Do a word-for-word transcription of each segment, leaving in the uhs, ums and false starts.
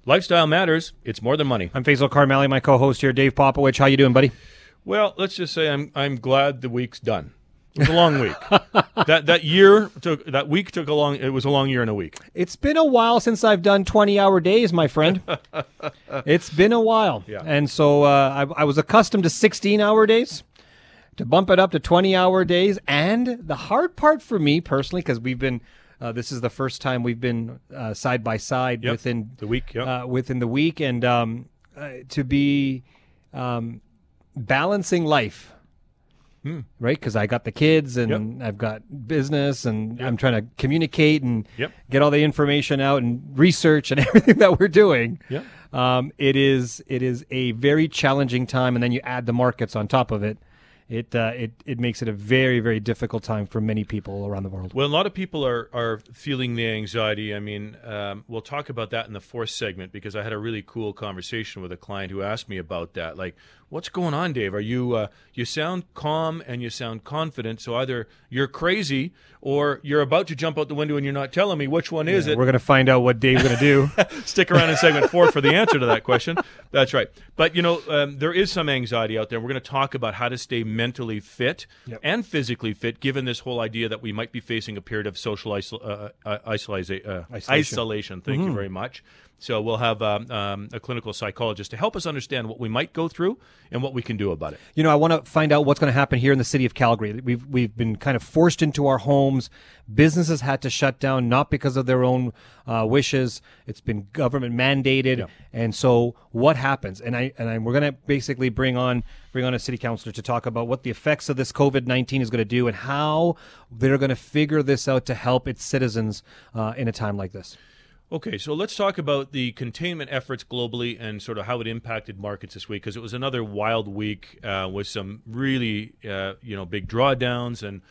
Lifestyle matters. It's more than money. I'm Faisal Karmali, my co-host here, Dave Popowich. How you doing, buddy? Well, let's just say I'm I'm glad the week's done. It was a long week. that that year took that week took a long. It was a long year and a week. It's been a while since I've done twenty-hour days, my friend. It's been a while, Yeah. and so uh, I, I was accustomed to sixteen-hour days. To bump it up to twenty-hour days, and the hard part for me personally, because we've been. Uh, this is the first time we've been uh, side by side Yep. within The week, yep. uh, within the week, and um, uh, to be um, balancing life, Hmm. right? Because I got the kids, and Yep. I've got business, and Yep. I'm trying to communicate and Yep. get all the information out and research and everything that we're doing. Yep. Um, it is it is a very challenging time, and then you add the markets on top of it. It uh, it it makes it a very, very difficult time for many people around the world. Well, a lot of people are, are feeling the anxiety. I mean, um, we'll talk about that in the fourth segment because I had a really cool conversation with a client who asked me about that. Like, what's going on, Dave? Are you uh, you sound calm and you sound confident, so either you're crazy or you're about to jump out the window and you're not telling me which one is Yeah, it. we're going to find out what Dave's going to do. Stick around in segment four for the answer to that question. That's right. But, you know, um, there is some anxiety out there. We're going to talk about how to stay mentally fit Yep. and physically fit, given this whole idea that we might be facing a period of social isol- uh, uh, isolation. Uh, Isolation. isolation. Thank you very much. So we'll have um, um, a clinical psychologist to help us understand what we might go through and what we can do about it. You know, I want to find out what's going to happen here in the city of Calgary. We've we've been kind of forced into our homes. Businesses had to shut down, not because of their own uh, wishes. It's been government mandated, Yeah. and so what happens? And I and I, we're going to basically bring on bring on a city councilor to talk about what the effects of this COVID nineteen is going to do and how they're going to figure this out to help its citizens uh, in a time like this. Okay, so let's talk about the containment efforts globally and sort of how it impacted markets this week, because it was another wild week uh, with some really, uh, you know, big drawdowns and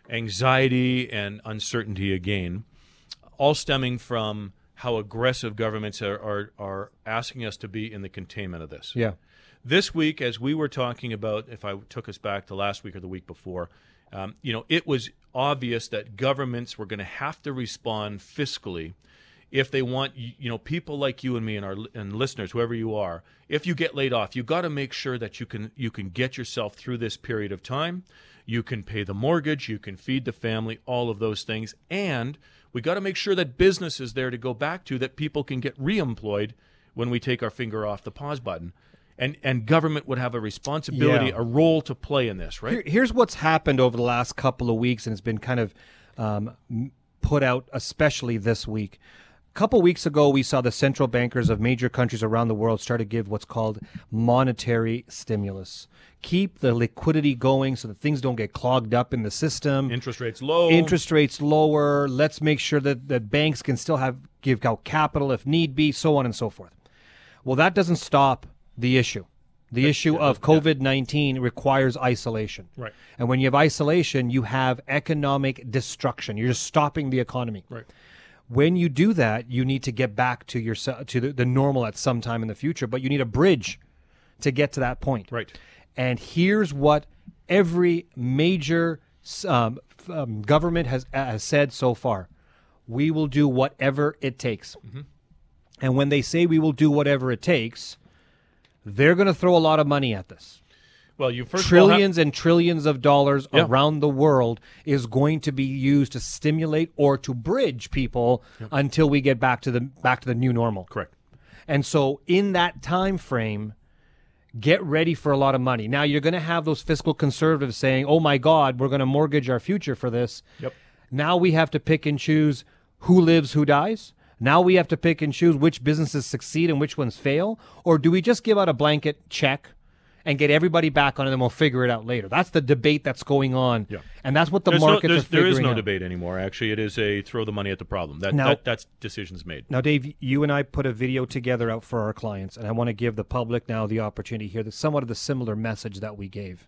anxiety and uncertainty again, all stemming from how aggressive governments are, are, are asking us to be in the containment of this. Yeah. This week, as we were talking about, if I took us back to last week or the week before, um, you know, it was obvious that governments were going to have to respond fiscally if they want, you know, people like you and me and our and listeners, whoever you are, if you get laid off, you got to make sure that you can you can get yourself through this period of time. You can pay the mortgage, you can feed the family, all of those things, and we got to make sure that business is there to go back to, that people can get reemployed when we take our finger off the pause button. And and government would have a responsibility, Yeah. a role to play in this, right? Here, here's what's happened over the last couple of weeks, and it's been kind of um, m- put out, especially this week. A couple weeks ago, we saw the central bankers of major countries around the world start to give what's called monetary stimulus. Keep the liquidity going so that things don't get clogged up in the system. Interest rates low. Interest rates lower. Let's make sure that, that banks can still have give out capital if need be, so on and so forth. Well, that doesn't stop the issue. The issue of COVID nineteen requires isolation. Right. And when you have isolation, you have economic destruction. You're just stopping the economy. Right. When you do that, you need to get back to your to the, the normal at some time in the future, but you need a bridge to get to that point. Right. And here's what every major um, f- um, government has, has said so far. We will do whatever it takes. Mm-hmm. And when they say we will do whatever it takes, they're going to throw a lot of money at this. Well, you first of all have- Trillions and trillions of dollars Yeah. around the world is going to be used to stimulate or to bridge people until we get back to the back to the new normal. Correct. And so in that time frame, get ready for a lot of money. Now you're going to have those fiscal conservatives saying, "Oh my God, we're going to mortgage our future for this." Yep. Now we have to pick and choose who lives, who dies. Now we have to pick and choose which businesses succeed and which ones fail. Or do we just give out a blanket check and get everybody back on it, and we'll figure it out later? That's the debate that's going on. Yeah. And that's what the There's no- markets there's- are figuring There is no out. debate anymore. Actually, it is a throw the money at the problem. That, Now- that that's decisions made. Now, Dave, you and I put a video together out for our clients, and I want to give the public now the opportunity to hear the, somewhat of the similar message that we gave.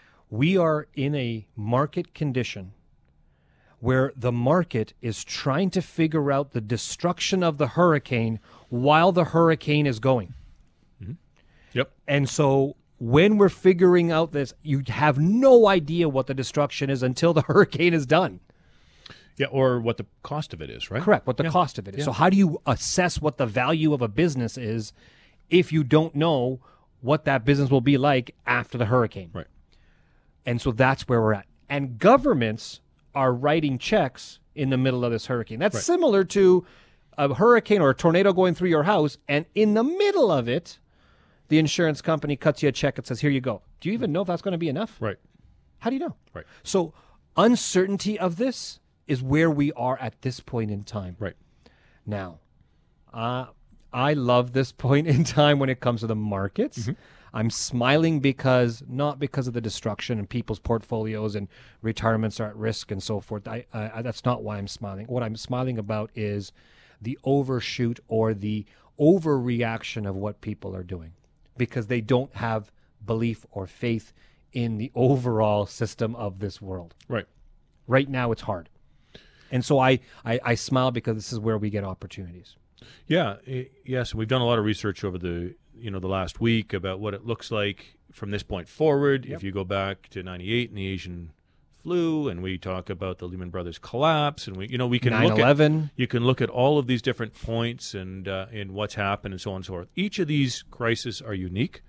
We are in a market condition where the market is trying to figure out the destruction of the hurricane while the hurricane is going. Yep. And so when we're figuring out this, you have no idea what the destruction is until the hurricane is done. Yeah, or what the cost of it is, right? Correct, what the Yeah. cost of it is. Yeah. So how do you assess what the value of a business is if you don't know what that business will be like after the hurricane? Right. And so that's where we're at. And governments are writing checks in the middle of this hurricane. That's Right. similar to a hurricane or a tornado going through your house, and in the middle of it, the insurance company cuts you a check and says, here you go. Do you even know if that's going to be enough? Right. How do you know? Right. So uncertainty of this is where we are at this point in time. Right. Now, uh, I love this point in time when it comes to the markets. Mm-hmm. I'm smiling because, not because of the destruction and people's portfolios and retirements are at risk and so forth. I, I, that's not why I'm smiling. What I'm smiling about is the overshoot or the overreaction of what people are doing because they don't have belief or faith in the overall system of this world. Right. Right now, it's hard. And so I, I, I smile because this is where we get opportunities. Yeah. i- Yes. We've done a lot of research over the you know the last week about what it looks like from this point forward. Yep. If you go back to ninety-eight and the Asian flu, and we talk about the Lehman Brothers collapse, and we you know we can look at nine eleven. you can look at all of these different points and uh, and what's happened and so on and so forth. Each of these crises are unique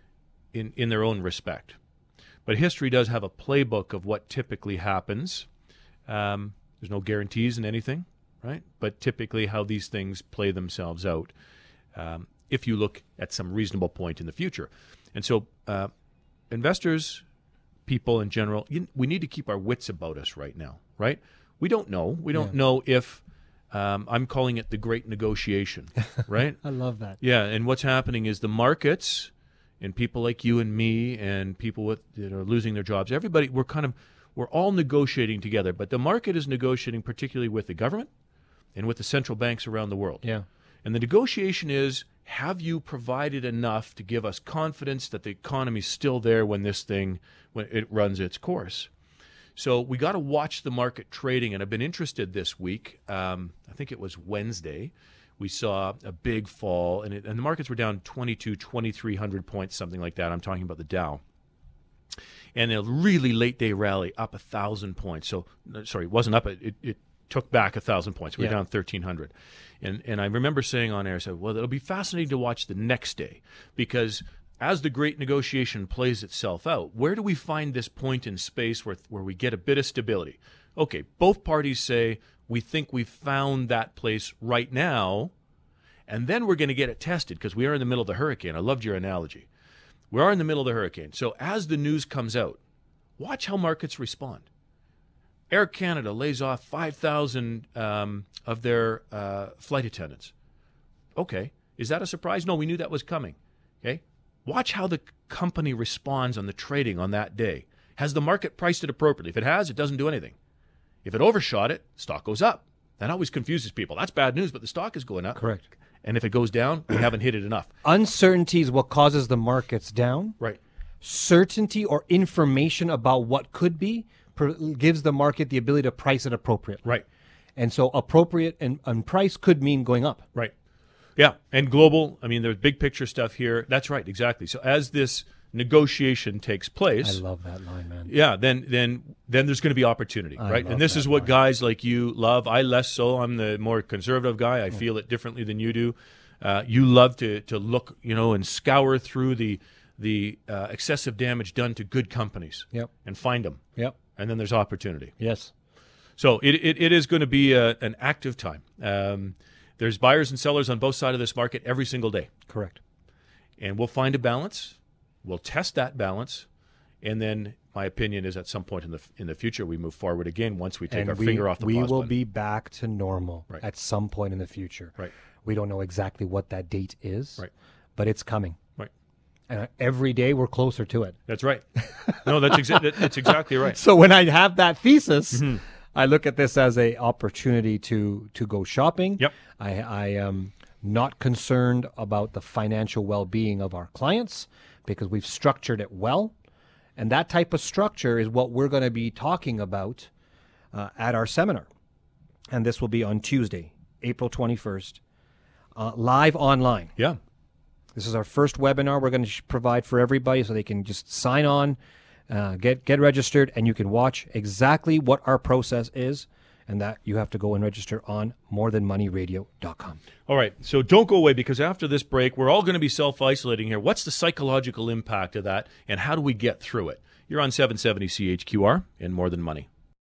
in in their own respect, but history does have a playbook of what typically happens. Um, there's no guarantees in anything, right? But typically how these things play themselves out um, if you look at some reasonable point in the future. And so uh, investors, people in general, you, we need to keep our wits about us right now, right? We don't know. We don't Yeah. know if, um, I'm calling it the great negotiation, right? I love that. Yeah, and what's happening is the markets and people like you and me and people with that are losing their jobs, everybody, we're kind of, we're all negotiating together, but the market is negotiating particularly with the government and with the central banks around the world. Yeah. And the negotiation is, have you provided enough to give us confidence that the economy's still there when this thing, when it runs its course? So we got to watch the market trading, and I've been interested this week. Um, I think it was Wednesday. We saw a big fall, and, it, and the markets were down twenty-two, twenty-three hundred points, something like that. I'm talking about the Dow. And a really late day rally up a thousand points. So, no, sorry, it wasn't up. It, it took back a thousand points. We were Yeah. down thirteen hundred. And and I remember saying on air, I said, well, it'll be fascinating to watch the next day because as the great negotiation plays itself out, where do we find this point in space where where we get a bit of stability? Okay, both parties say we think we've found that place right now, and then we're going to get it tested because we are in the middle of the hurricane. I loved your analogy. We are in the middle of the hurricane. So as the news comes out, watch how markets respond. Air Canada lays off five thousand um, of their uh, flight attendants. Okay. Is that a surprise? No, we knew that was coming. Okay. Watch how the company responds on the trading on that day. Has the market priced it appropriately? If it has, it doesn't do anything. If it overshot it, stock goes up. That always confuses people. That's bad news, but the stock is going up. Correct. And if it goes down, we haven't hit it enough. Uncertainty is what causes the markets down. Right. Certainty or information about what could be pr- gives the market the ability to price it appropriately. Right. And so appropriate and, and price could mean going up. Right. Yeah. And global, I mean, there's big picture stuff here. That's right. Exactly. So as this negotiation takes place, I love that line, man. yeah, then then then there's going to be opportunity, I right? love And this that is what line. guys like you love. I less so. I'm the more conservative guy. I feel it differently than you do. Uh, you love to to look, you know, and scour through the the uh, excessive damage done to good companies Yep. and find them. Yep. And then there's opportunity. Yes. So it it, it is going to be a, an active time. Um, there's buyers and sellers on both sides of this market every single day. Correct. And we'll find a balance. We'll test that balance. And then my opinion is at some point in the in the future, we move forward again once we take and our we, finger off the we pause will button. be back to normal Right. at some point in the future. Right. We don't know exactly what that date is, Right. but it's coming. Right. And every day we're closer to it. That's right. No, that's, exa- that, that's exactly right. So when I have that thesis, Mm-hmm. I look at this as a opportunity to to go shopping. Yep. I, I am not concerned about the financial well-being of our clients because we've structured it well. And that type of structure is what we're going to be talking about uh, at our seminar. And this will be on Tuesday, April twenty-first, uh, live online. Yeah. This is our first webinar we're going to sh- provide for everybody so they can just sign on, uh, get get registered, and you can watch exactly what our process is and that you have to go and register on more than money radio dot com. All right, so don't go away, because after this break, we're all going to be self-isolating here. What's the psychological impact of that, and how do we get through it? You're on seven seventy C H Q R and More Than Money.